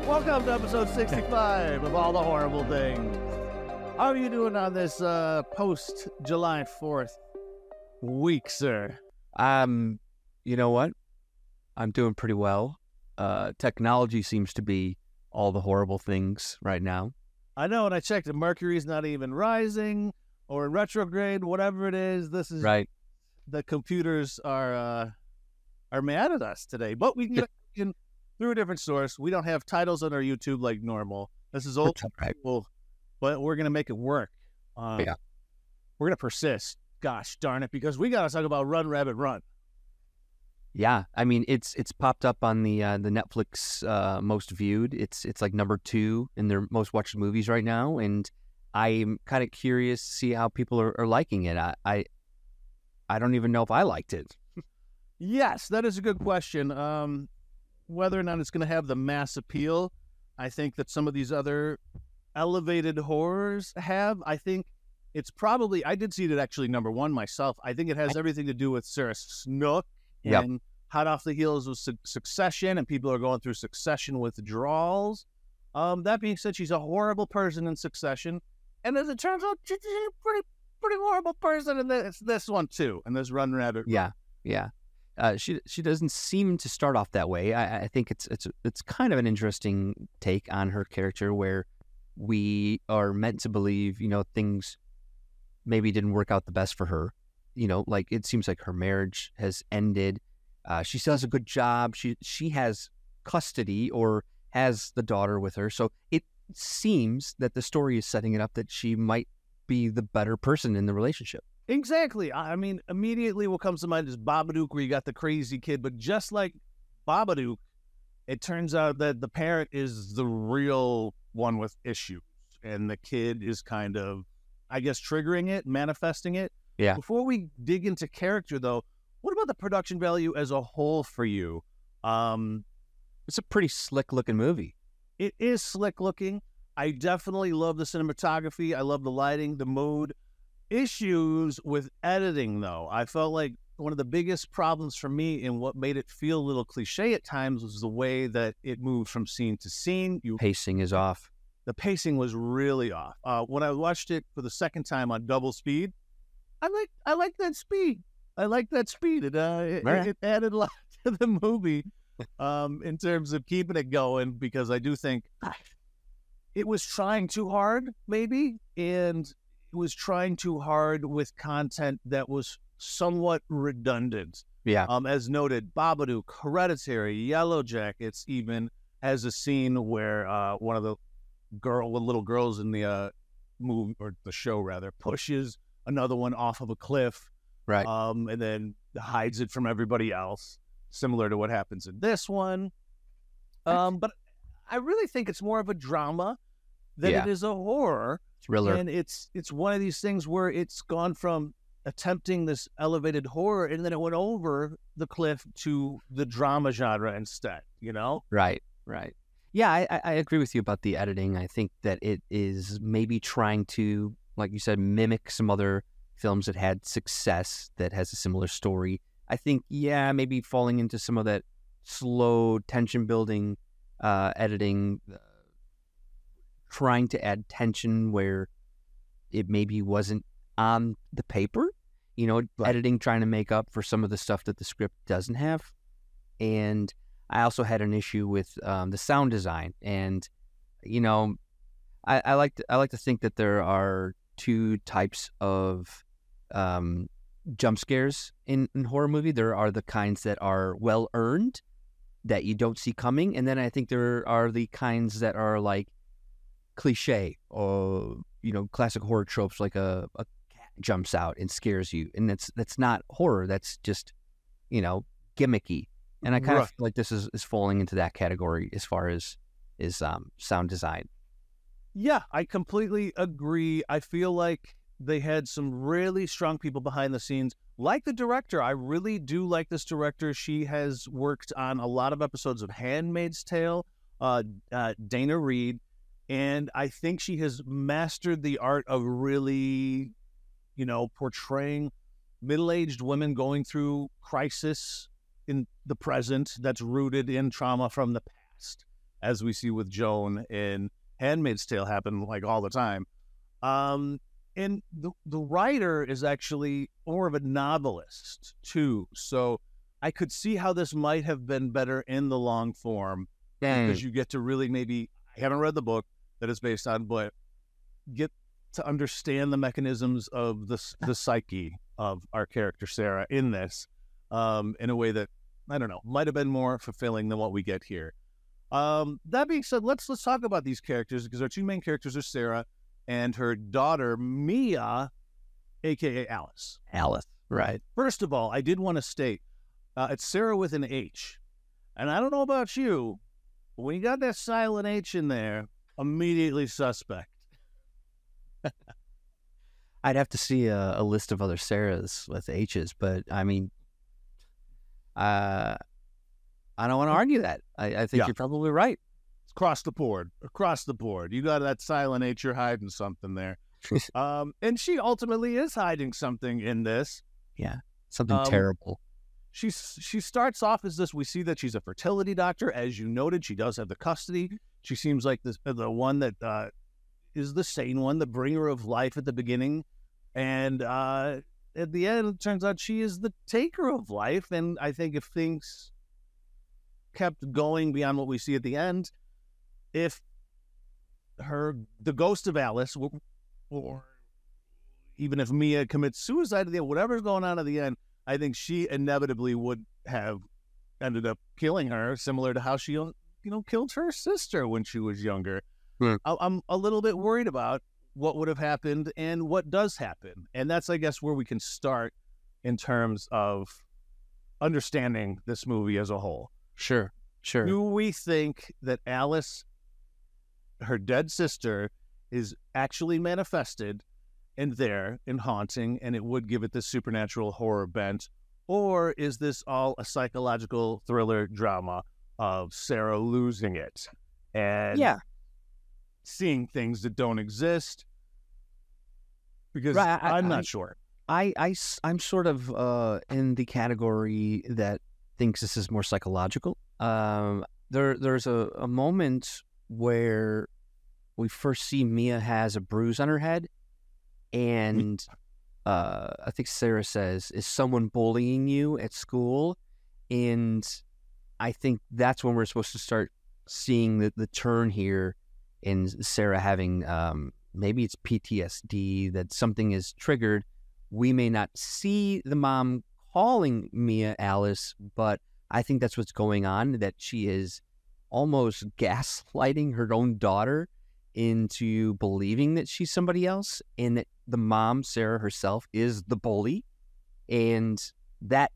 Welcome to episode 65 of All the Horrible Things. How are you doing on this post-July 4th week, sir? You know what? I'm doing pretty well. Technology seems to be all the horrible things right now. I know, and I checked, and Mercury's not even rising or in retrograde, whatever it is. This is right. The computers are mad at us today, but we can get in through a different source. We don't have titles on our YouTube like normal. This is old school, but we're gonna make it work. We're gonna persist. Gosh darn it, because we gotta talk about Run Rabbit Run. Yeah, I mean it's popped up on the Netflix most viewed. It's like number 2 in their most watched movies right now, and I'm kind of curious to see how people are liking it. I don't even know if I liked it. Yes, that is a good question. Whether or not it's going to have the mass appeal, I think that some of these other elevated horrors have. I think it's probably, I did see it actually number 1 myself. I think it has everything to do with Sarah Snook and hot off the heels of Succession, and people are going through Succession withdrawals. That being said, she's a horrible person in Succession, and as it turns out, she's a pretty horrible person in this one too, and this Run Rabbit. Yeah. She doesn't seem to start off that way. I think it's kind of an interesting take on her character, where we are meant to believe, things maybe didn't work out the best for her. Like it seems like her marriage has ended. She still has a good job. She has custody or has the daughter with her. So it seems that the story is setting it up that she might be the better person in the relationship. Exactly. I mean, immediately what comes to mind is Babadook, where you got the crazy kid. But just like Babadook, it turns out that the parent is the real one with issues. And the kid is kind of, I guess, triggering it, manifesting it. Yeah. Before we dig into character, though, what about the production value as a whole for you? It's a pretty slick-looking movie. It is slick-looking. I definitely love the cinematography. I love the lighting, the mood. Issues with editing, though. I felt like one of the biggest problems for me and what made it feel a little cliche at times was the way that it moved from scene to scene. Pacing is off. The pacing was really off. When I watched it for the second time on double speed, I like that speed. I like that speed. It added a lot to the movie in terms of keeping it going, because I do think it was trying too hard, maybe, and it was trying too hard with content that was somewhat redundant. Yeah. As noted, Babadook, Hereditary, Yellow Jackets even has a scene where one of the little girls in the movie, or the show rather, pushes another one off of a cliff. Right. And then hides it from everybody else, similar to what happens in this one. But I really think it's more of a drama than it is a horror. Thriller. And it's one of these things where it's gone from attempting this elevated horror, and then it went over the cliff to the drama genre instead, Right. Yeah, I agree with you about the editing. I think that it is maybe trying to, like you said, mimic some other films that had success that has a similar story. I think, maybe falling into some of that slow tension building editing, trying to add tension where it maybe wasn't on the paper, Right. Editing, trying to make up for some of the stuff that the script doesn't have. And I also had an issue with the sound design. And, I like to think that there are 2 types of jump scares in horror movie. There are the kinds that are well earned, that you don't see coming, and then I think there are the kinds that are like cliche or classic horror tropes, like a cat jumps out and scares you, and that's not horror. That's just gimmicky. And I kind of feel like this is falling into that category as far as sound design. Yeah, I completely agree. I feel like they had some really strong people behind the scenes, like the director. I really do like this director. She has worked on a lot of episodes of Handmaid's Tale, Dana Reed, and I think she has mastered the art of really, portraying middle-aged women going through crisis in the present that's rooted in trauma from the past. as we see with Joan in Handmaid's Tale happen like all the time. And the writer is actually more of a novelist too. So I could see how this might have been better in the long form because you get to really maybe, I haven't read the book that it's based on, but get to understand the mechanisms of the psyche of our character Sarah in this in a way that, I don't know, might have been more fulfilling than what we get here. That being said, let's talk about these characters, because our two main characters are Sarah and her daughter Mia, aka Alice. Alice, right? First of all, I did want to state it's Sarah with an H, and I don't know about you, but when you got that silent H in there, immediately suspect. I'd have to see a list of other Sarahs with H's, but I mean, I don't want to argue that. I think you're probably right. It's across the board. You got that silent H, you're hiding something there. And she ultimately is hiding something in this. Yeah, something terrible. She starts off as this. We see that she's a fertility doctor. As you noted, she does have the custody. She seems like the one that is the sane one, the bringer of life at the beginning. And at the end, it turns out she is the taker of life. And I think if things kept going beyond what we see at the end, if the ghost of Alice, or even if Mia commits suicide at the end, whatever's going on at the end, I think she inevitably would have ended up killing her, similar to how she, killed her sister when she was younger. I'm a little bit worried about what would have happened and what does happen. And that's, I guess, where we can start in terms of understanding this movie as a whole. Sure. Do we think that Alice, her dead sister, is actually manifested and there in haunting, and it would give it this supernatural horror bent? Or is this all a psychological thriller drama of Sarah losing it and seeing things that don't exist? Because I'm not sure. I'm sort of in the category that thinks this is more psychological. There's a moment where we first see Mia has a bruise on her head, and I think Sarah says, "Is someone bullying you at school?" And I think that's when we're supposed to start seeing the turn here in Sarah having maybe it's PTSD, that something is triggered. We may not see the mom calling Mia Alice, but I think that's what's going on, that she is almost gaslighting her own daughter into believing that she's somebody else, and that the mom, Sarah herself, is the bully. And that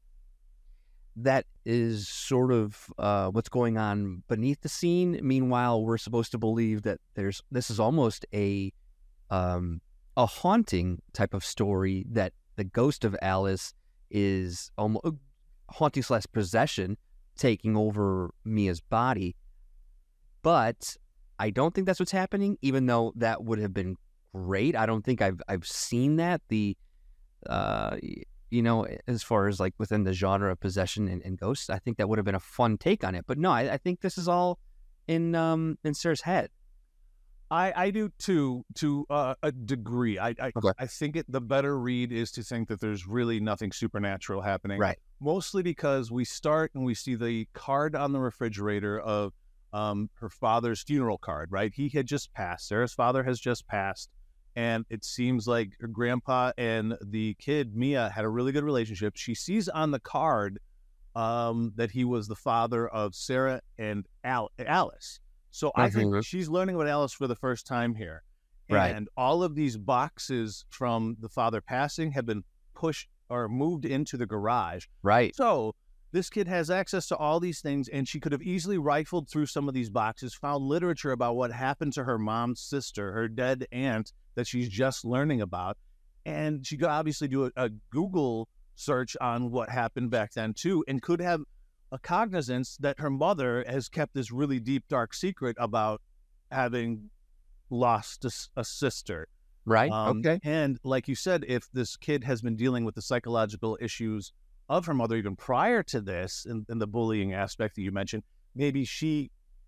is sort of what's going on beneath the scene. Meanwhile, we're supposed to believe that this is almost a haunting type of story, that the ghost of Alice is almost haunting / possession taking over Mia's body. But I don't think that's what's happening, even though that would have been great. I don't think I've seen that. As far as like within the genre of possession and ghosts, I think that would have been a fun take on it. But no, I think this is all in Sarah's head. I do too, to a degree. I think the better read is to think that there's really nothing supernatural happening. Right. Mostly because we start and we see the card on the refrigerator of her father's funeral card, right? He had just passed. Sarah's father has just passed. And it seems like her grandpa and the kid, Mia, had a really good relationship. She sees on the card that he was the father of Sarah and Alice. So I think she's learning about Alice for the first time here. Right. And all of these boxes from the father passing have been pushed or moved into the garage. Right. So this kid has access to all these things, and she could have easily rifled through some of these boxes, found literature about what happened to her mom's sister, her dead aunt, that she's just learning about. And she could obviously do a Google search on what happened back then too, and could have a cognizance that her mother has kept this really deep, dark secret about having lost a sister. Right. Okay. And like you said, if this kid has been dealing with the psychological issues of her mother even prior to this, and the bullying aspect that you mentioned, maybe she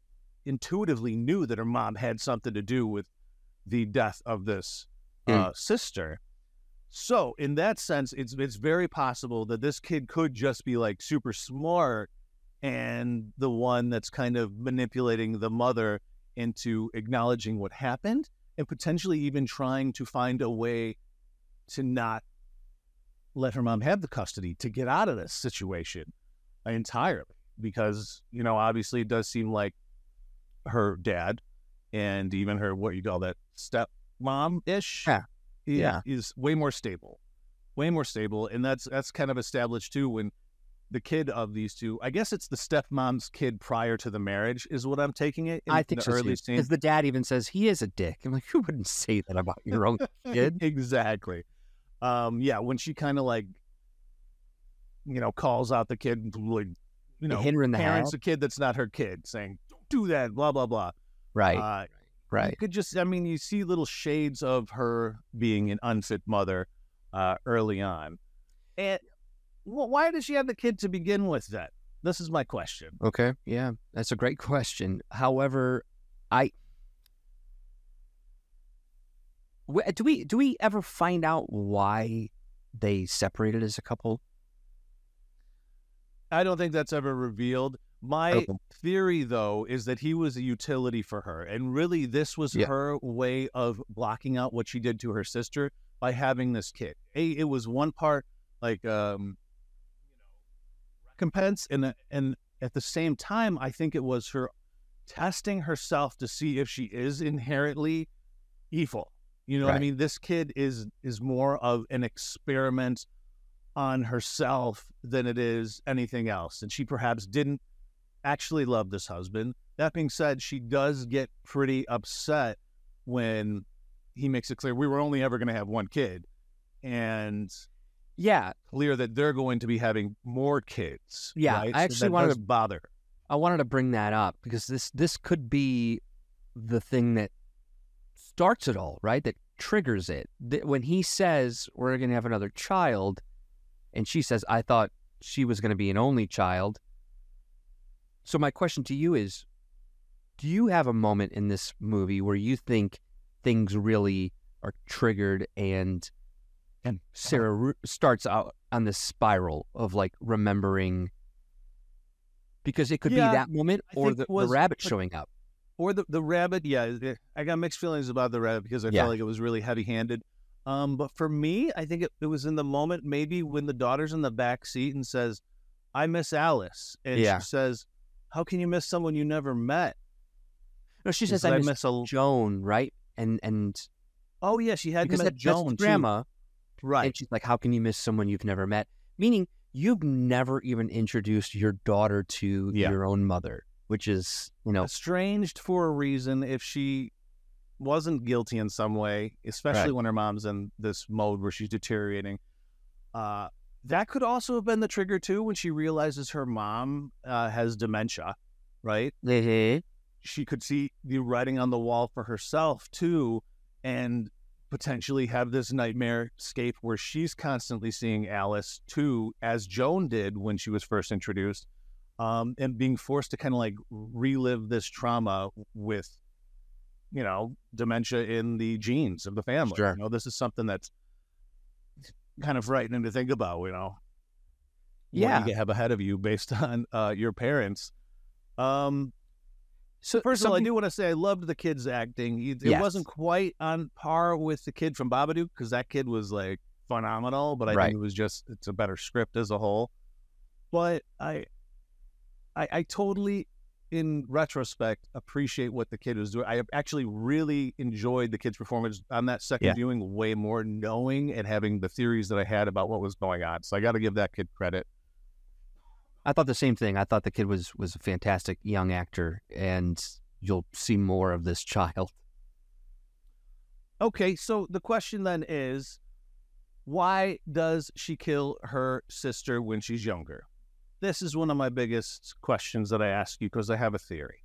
intuitively knew that her mom had something to do with the death of this sister. So in that sense, it's very possible that this kid could just be like super smart and the one that's kind of manipulating the mother into acknowledging what happened and potentially even trying to find a way to not let her mom have the custody, to get out of this situation entirely. Because, obviously it does seem like her dad and even her, what you call that, stepmom-ish, is way more stable. And that's kind of established too when the kid of these two, I guess it's the stepmom's kid prior to the marriage is what I'm taking it. I think so, early scene. Because the dad even says he is a dick. I'm like, who wouldn't say that about your own kid? Exactly. When she kind of like, calls out the kid, like, hit her in the parents head. a kid that's not her kid, saying, don't do that, blah, blah, blah. Right. Right. You could just, you see little shades of her being an unfit mother early on. And why does she have the kid to begin with then? This is my question. Okay. Yeah, that's a great question. However, do we ever find out why they separated as a couple? I don't think that's ever revealed. My theory, though, is that he was a utility for her. And really, this was her way of blocking out what she did to her sister by having this kid. It was one part like recompense. And at the same time, I think it was her testing herself to see if she is inherently evil. You know what I mean? This kid is more of an experiment on herself than it is anything else. And she perhaps didn't actually love this husband. That being said, she does get pretty upset when he makes it clear we were only ever going to have one kid. And clear that they're going to be having more kids. Yeah, right? I actually wanted to bother. I wanted to bring that up because this could be the thing that starts it all, right? That triggers it. When he says we're going to have another child, and she says, I thought she was going to be an only child. So my question to you is, do you have a moment in this movie where you think things really are triggered and Sarah starts out on this spiral of like remembering? Because it could be that moment or the rabbit showing up. Or the rabbit, I got mixed feelings about the rabbit because I felt like it was really heavy-handed. But for me, I think it was in the moment maybe when the daughter's in the back seat and says, I miss Alice. And she says, how can you miss someone you never met? No, she says, I miss Joan, right? And oh, yeah, she had met Joan, that's grandma. Too. Right. And she's like, how can you miss someone you've never met? Meaning you've never even introduced your daughter to your own mother, which is, estranged for a reason. If she wasn't guilty in some way, especially when her mom's in this mode where she's deteriorating, that could also have been the trigger too when she realizes her mom has dementia, right? Mm-hmm. She could see the writing on the wall for herself too, and potentially have this nightmare escape where she's constantly seeing Alice too, as Joan did when she was first introduced, and being forced to kind of like relive this trauma with, dementia in the genes of the family. Sure. This is something that's kind of frightening to think about, what you have ahead of you based on your parents. So first of all, I do want to say I loved the kid's acting. It wasn't quite on par with the kid from Babadook because that kid was like phenomenal, but I think it's a better script as a whole. But I totally, in retrospect, appreciate what the kid was doing. I actually really enjoyed the kid's performance on that second viewing way more, knowing and having the theories that I had about what was going on. So I got to give that kid credit. I thought the same thing. I thought the kid was a fantastic young actor, and you'll see more of this child. Okay, so the question then is, why does she kill her sister when she's younger? This is one of my biggest questions that I ask you because I have a theory.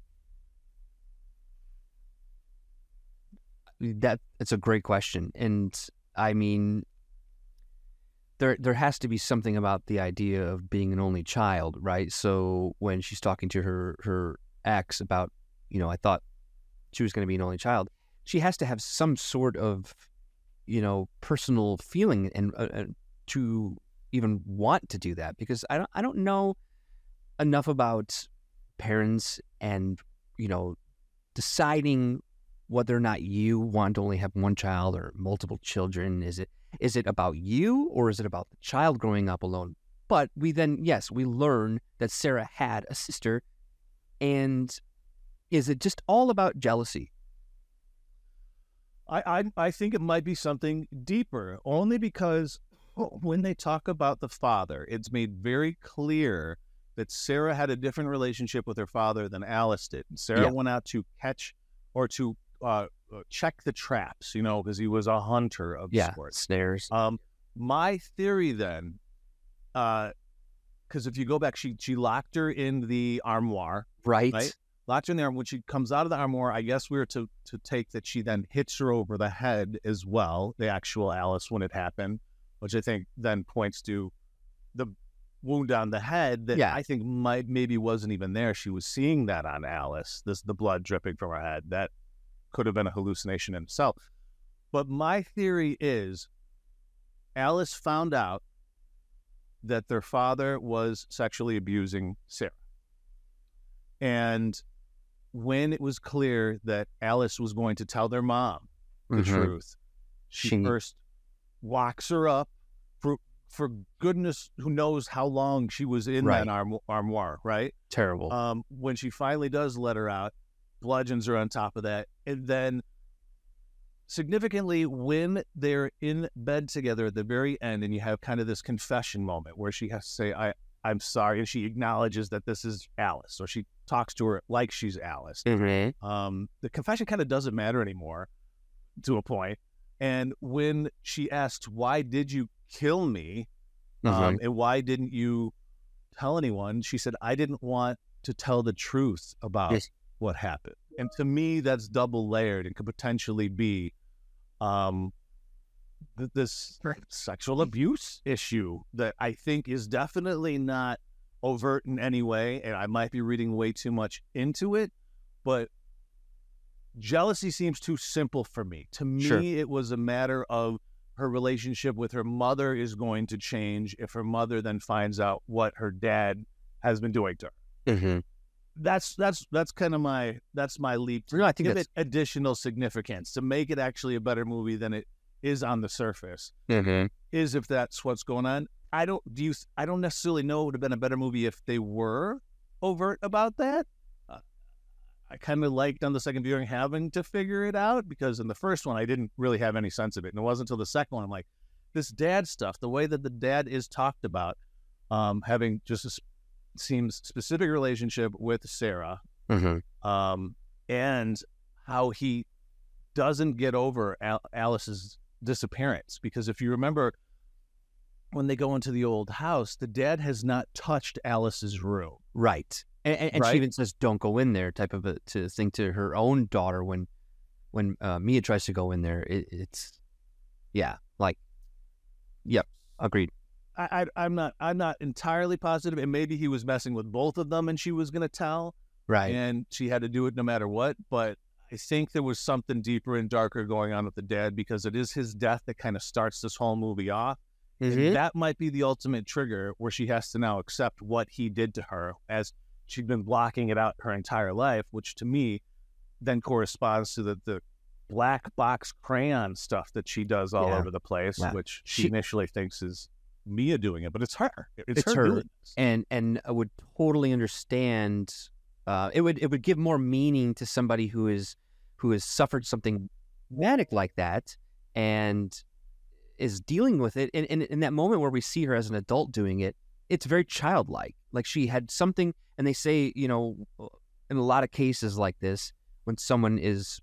It's a great question. And I mean, there has to be something about the idea of being an only child, right? So when she's talking to her ex about I thought she was going to be an only child. She has to have some sort of, personal feeling and to even want to do that, because I don't know enough about parents and, deciding whether or not you want to only have one child or multiple children. Is it about you, or is it about the child growing up alone? But we learn that Sarah had a sister, and is it just all about jealousy? I think it might be something deeper, only because when they talk about the father, it's made very clear that Sarah had a different relationship with her father than Alice did. Sarah went out to catch or to check the traps, because he was a hunter of sorts. Snares. My theory then, because if you go back, she locked her in the armoire. Right? Locked her in there. When she comes out of the armoire, I guess we were to take that she then hits her over the head as well, the actual Alice, when it happened, which I think then points to the wound on the head that I think maybe wasn't even there. She was seeing that on Alice, the blood dripping from her head. That could have been a hallucination in itself. But my theory is Alice found out that their father was sexually abusing Sarah. And when it was clear that Alice was going to tell their mom the truth, she first locks her up for goodness who knows how long she was in that armoire, right? Terrible. When she finally does let her out, bludgeons her on top of that. And then significantly, when they're in bed together at the very end, and you have kind of this confession moment where she has to say, I'm sorry, and she acknowledges that this is Alice, or she talks to her like she's Alice. The confession kind of doesn't matter anymore to a point. And when she asked, why did you kill me? And why didn't you tell anyone? She said, I didn't want to tell the truth about what happened. And to me, that's double layered and could potentially be this sexual abuse issue that I think is definitely not overt in any way, and I might be reading way too much into it, but jealousy seems too simple for me. To me, it was a matter of her relationship with her mother is going to change if her mother then finds out what her dad has been doing to her. That's kind of my leap to I think give it additional significance to make it actually a better movie than it is on the surface. Is if that's what's going on. I don't necessarily know it would have been a better movie if they were overt about that. I kind of liked on the second viewing having to figure it out, because in the first one I didn't really have any sense of it, and it wasn't until the second one I'm like, this dad stuff, the way that the dad is talked about, having just a seems specific relationship with Sarah, and how he doesn't get over Alice's disappearance. Because if you remember, when they go into the old house, the dad has not touched Alice's room. Right. And she even says, don't go in there, type of to thing to her own daughter when Mia tries to go in there. Agreed. I'm not entirely positive, and maybe he was messing with both of them and she was going to tell. Right. And she had to do it no matter what. But I think there was something deeper and darker going on with the dad, because it is his death that kind of starts this whole movie off. And that might be the ultimate trigger where she has to now accept what he did to her, as she'd been blocking it out her entire life, which to me then corresponds to the black box crayon stuff that she does all over the place, which she initially thinks is Mia doing it, but it's her. It's her doing this. And I would totally understand. It would give more meaning to somebody who has suffered something traumatic like that and is dealing with it. And in that moment where we see her as an adult doing it, it's very childlike. Like she had something, and they say, in a lot of cases like this, when someone is,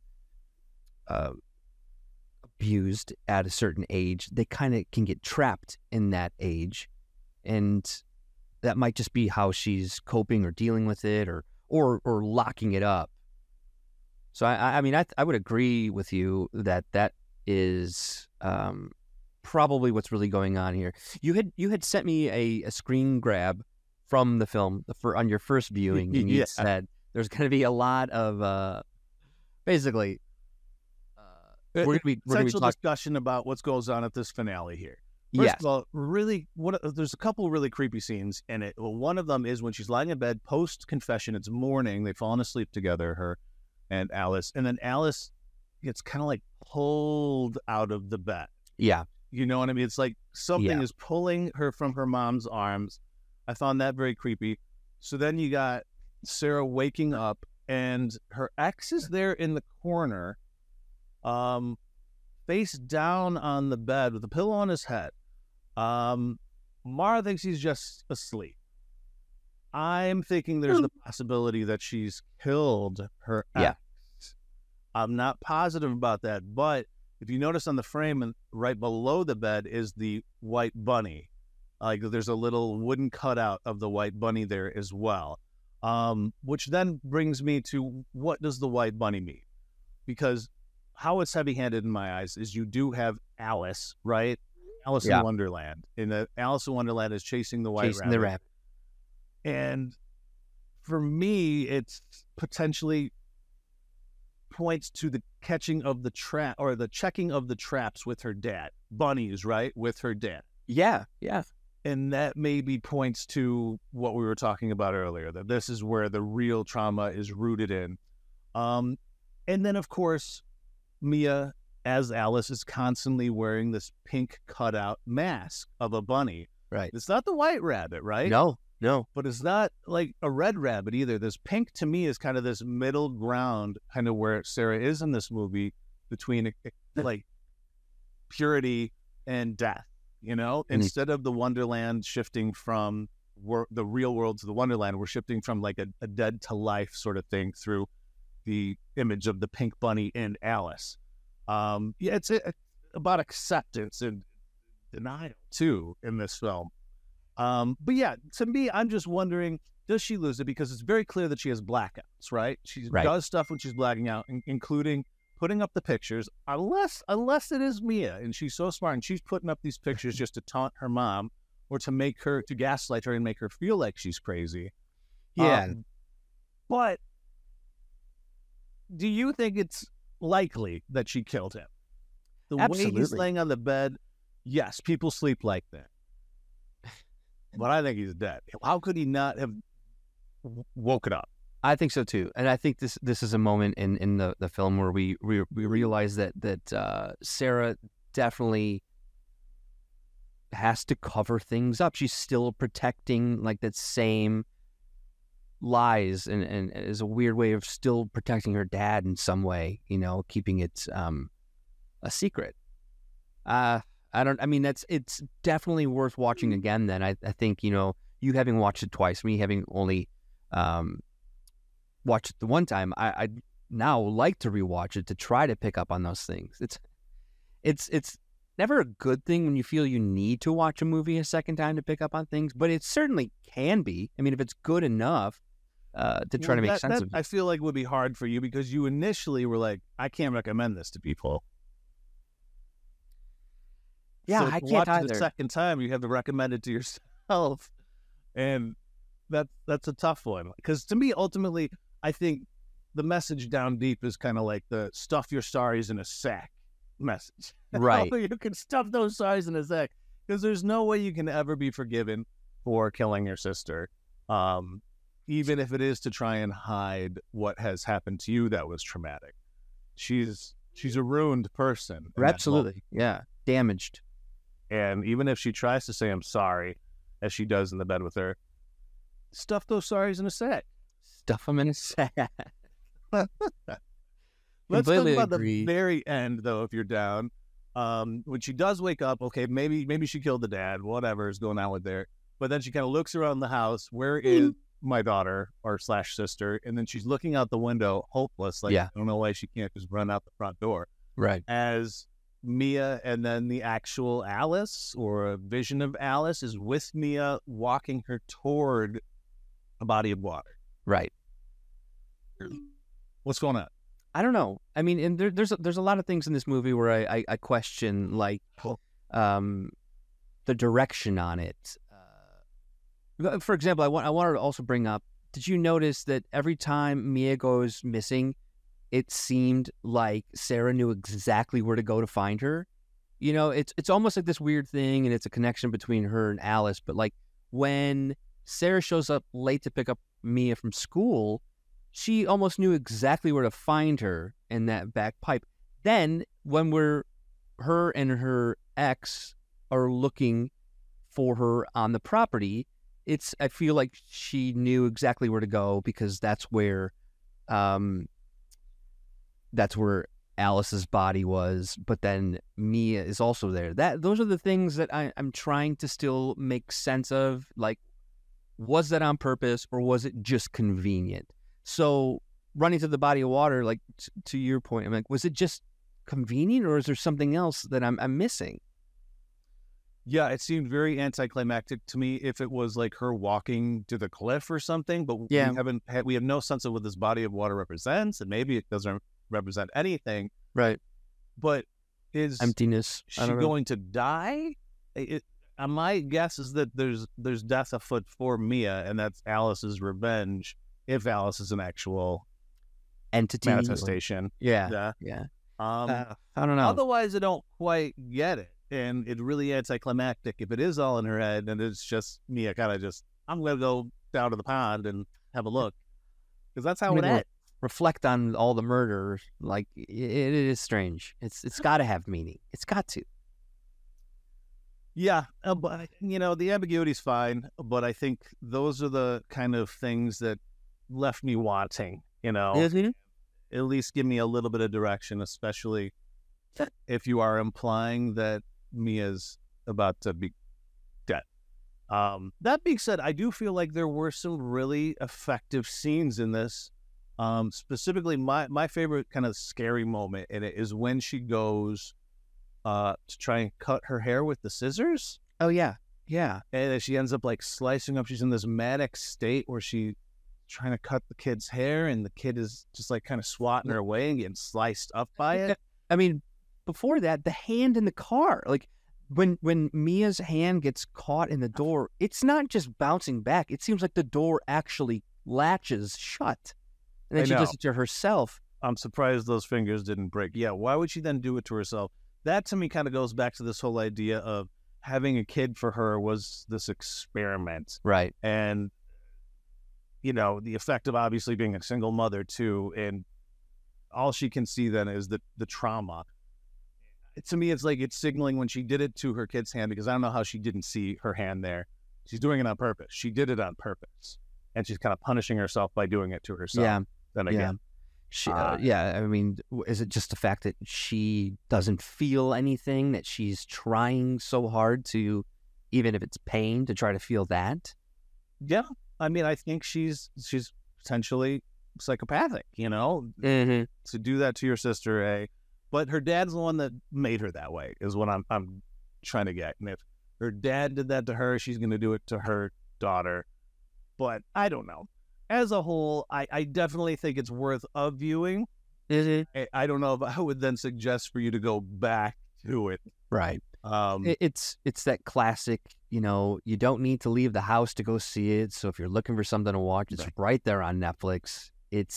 abused at a certain age, they kind of can get trapped in that age. And that might just be how she's coping or dealing with it or locking it up. So I mean, I would agree with you that is probably what's really going on here. You had sent me a screen grab from the film on your first viewing, and you said There's going to be a lot of basically. We're going to be Essential discussion about what goes on at this finale here. Yes. First of all, really, there's a couple really creepy scenes in it. Well, one of them is when she's lying in bed post-confession. It's morning. They've fallen asleep together, her and Alice. And then Alice gets kind of like pulled out of the bed. Yeah. You know what I mean? It's like something is pulling her from her mom's arms. I found that very creepy. So then you got Sarah waking up, and her ex is there in the corner, face down on the bed with a pillow on his head. Mara thinks he's just asleep. I'm thinking there's the possibility that she's killed her ex. Yeah. I'm not positive about that, but if you notice on the frame and right below the bed is the white bunny. Like there's a little wooden cutout of the white bunny there as well. Which then brings me to, what does the white bunny mean? Because how it's heavy-handed in my eyes is you do have Alice, right? Alice in Wonderland. And Alice in Wonderland is chasing the white rabbit. The rabbit. And for me, it's potentially points to the catching of the trap, or the checking of the traps with her dad. Bunnies, right? With her dad. Yeah, yeah. And that maybe points to what we were talking about earlier, that this is where the real trauma is rooted in. And then, of course, Mia, as Alice, is constantly wearing this pink cutout mask of a bunny. Right. It's not the white rabbit, right? No. But it's not like a red rabbit either. This pink, to me, is kind of this middle ground, kind of where Sarah is in this movie, between like purity and death. You know, instead of the Wonderland shifting from the real world to the Wonderland, we're shifting from like a dead to life sort of thing through the image of the pink bunny in Alice. It's about acceptance and denial too in this film. But yeah, to me, I'm just wondering, does she lose it? Because it's very clear that she has blackouts, right? She does stuff when she's blacking out, including putting up the pictures, unless it is Mia, and she's so smart, and she's putting up these pictures just to taunt her mom or to gaslight her and make her feel like she's crazy. Yeah. But do you think it's likely that she killed him? The way he's laying on the bed, yes, people sleep like that. But I think he's dead. How could he not have woken up? I think so too, and I think this is a moment in the film where we realize that Sarah definitely has to cover things up. She's still protecting like that same lies, and is a weird way of still protecting her dad in some way. You know, keeping it a secret. It's definitely worth watching again. Then I think, you know, you having watched it twice, me having only watched it the one time, I'd now like to rewatch it to try to pick up on those things. It's never a good thing when you feel you need to watch a movie a second time to pick up on things, but it certainly can be. I mean, if it's good enough to try to make sense of it. I feel like would be hard for you because you initially were like, I can't recommend this to people. Yeah, so I can't watch either. It the second time, you have to recommend it to yourself, and that's a tough one. Because to me, ultimately, I think the message down deep is kind of like the stuff your stories in a sack message. Right. You can stuff those stories in a sack because there's no way you can ever be forgiven for killing your sister, even if it is to try and hide what has happened to you that was traumatic. She's a ruined person. Absolutely. Yeah. Damaged. And even if she tries to say I'm sorry, as she does in the bed with her, stuff those sorries in a sack. Stuff them in a sack. Let's talk about the very end, though, if you're down. When she does wake up, okay, maybe she killed the dad, whatever is going on with there. But then she kind of looks around the house. Where is my daughter or / sister? And then she's looking out the window, hopeless. Like, I don't know why she can't just run out the front door. Right. As Mia and then the actual Alice, or a vision of Alice, is with Mia walking her toward a body of water. Right. What's going on? I don't know. I mean, and there's a lot of things in this movie where I question, like, the direction on it. For example, I want to also bring up did you notice that every time Mia goes missing, it seemed like Sarah knew exactly where to go to find her? You know, it's almost like this weird thing, and it's a connection between her and Alice. But like when Sarah shows up late to pick up Mia from school, she almost knew exactly where to find her in that back pipe. Then when her and her ex are looking for her on the property, I feel like she knew exactly where to go because that's where Alice's body was, but then Mia is also there. Those are the things that I'm trying to still make sense of. Like, was that on purpose or was it just convenient? So running to the body of water, like to your point, I'm like, was it just convenient or is there something else that I'm missing? Yeah, it seemed very anticlimactic to me if it was like her walking to the cliff or something, but Yeah. we have no sense of what this body of water represents, and maybe it doesn't represent anything. Right. But is Emptiness. she going to die? My guess is that there's death afoot for Mia, and that's Alice's revenge, if Alice is an actual entity manifestation. Yeah. I don't know. Otherwise, I don't quite get it. And it's really anticlimactic if it is all in her head and it's just Mia kind of just, I'm going to go down to the pond and have a look. Because that's how it ends. Reflect on all the murders. Like, it is strange. It's got to have meaning. It's got to. Yeah. But, the ambiguity's fine. But I think those are the kind of things that left me wanting, Mm-hmm. At least give me a little bit of direction, especially if you are implying that Mia's about to be dead. That being said, I do feel like there were some really effective scenes in this. Specifically, my favorite kind of scary moment in it is when she goes to try and cut her hair with the scissors. Oh, yeah. Yeah. And she ends up like slicing up. She's in this manic state where she's trying to cut the kid's hair and the kid is just like kind of swatting her away and getting sliced up by it. I mean, before that, the hand in the car, like when Mia's hand gets caught in the door, it's not just bouncing back. It seems like the door actually latches shut. And then she does it to herself. I'm surprised those fingers didn't break. Yeah, why would she then do it to herself? That to me kind of goes back to this whole idea of having a kid for her was this experiment. Right. And, the effect of obviously being a single mother too. And all she can see then is the trauma. To me, it's like it's signaling when she did it to her kid's hand, because I don't know how she didn't see her hand there. She's doing it on purpose. She did it on purpose. And she's kind of punishing herself by doing it to herself. Yeah. Then again. I mean, is it just the fact that she doesn't feel anything, that she's trying so hard to, even if it's pain, to try to feel that? Yeah. I mean, I think she's potentially psychopathic, Mm-hmm. to do that to your sister, but her dad's the one that made her that way, is what I'm trying to get. And if her dad did that to her, she's going to do it to her daughter. But I don't know. As a whole, I definitely think it's worth a viewing. Mm-hmm. I don't know if I would then suggest for you to go back to it. Right. It's that classic, you don't need to leave the house to go see it. So if you're looking for something to watch, it's right there on Netflix. It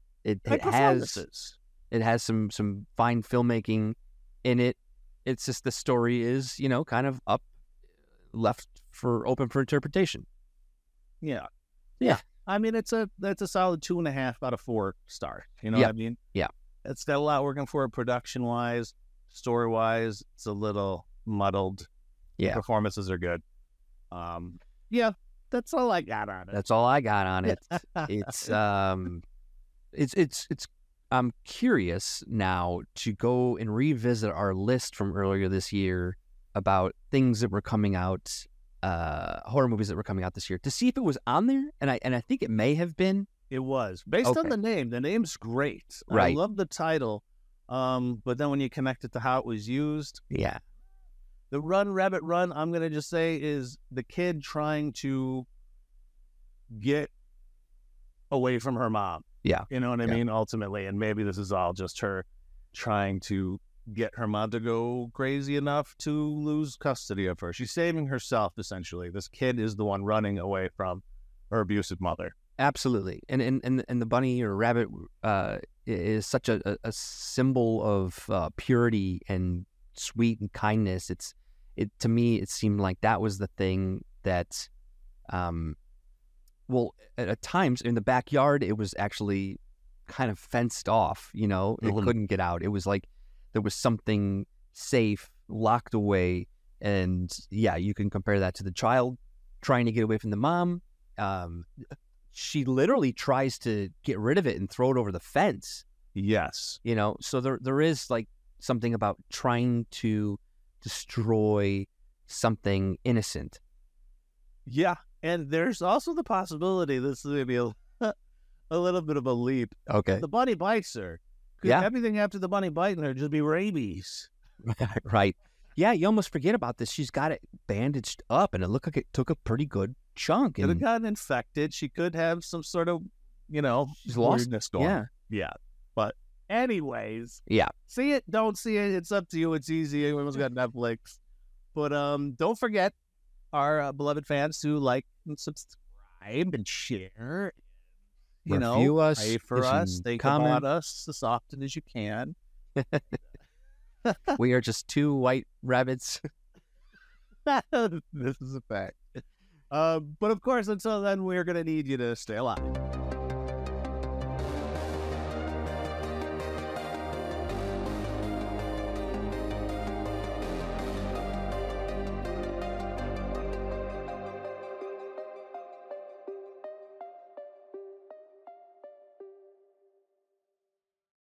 has some fine filmmaking in it. It's just the story is, kind of left open for interpretation. Yeah. Yeah. I mean, that's a solid 2.5 out of 4 stars. You know what I mean? Yeah. It's got a lot working for it production wise, story wise. It's a little muddled. Yeah. The performances are good. Yeah, that's all I got on it. That's all I got on it. I'm curious now to go and revisit our list from earlier this year about things that were coming out, horror movies that were coming out this year, to see if it was on there. And I think it may have been. It was based on the name. The name's great. Right. I love the title. But then when you connect it to how it was used, yeah. The Run Rabbit Run, I'm going to just say, is the kid trying to get away from her mom. Yeah. You know what I mean? Ultimately. And maybe this is all just her trying to get her mom to go crazy enough to lose custody of her. She's saving herself, essentially. This kid is the one running away from her abusive mother. Absolutely. And the bunny or rabbit is such a symbol of purity and sweet and kindness. It to me it seemed like that was the thing that well, at times in the backyard it was actually kind of fenced off, you know. It couldn't get out. It was like there was something safe locked away. And yeah, you can compare that to the child trying to get away from the mom. She literally tries to get rid of it and throw it over the fence. Yes. You know, so there is like something about trying to destroy something innocent. Yeah. And there's also the possibility this is going to be a little bit of a leap. Okay. The bunny bites her. Could everything after the bunny biting her just be rabies? Right. Yeah, you almost forget about this. She's got it bandaged up, and it looked like it took a pretty good chunk. Could have gotten infected. She could have some sort of, she's lost. Weirdness going on. Yeah. But anyways. Yeah. See it, don't see it. It's up to you. It's easy. Everyone's got Netflix. But don't forget our beloved fans to like and subscribe and share. Review us. Pray for us. Think about us as often as you can. We are just two white rabbits. This is a fact. But of course, until then, we're going to need you to stay alive.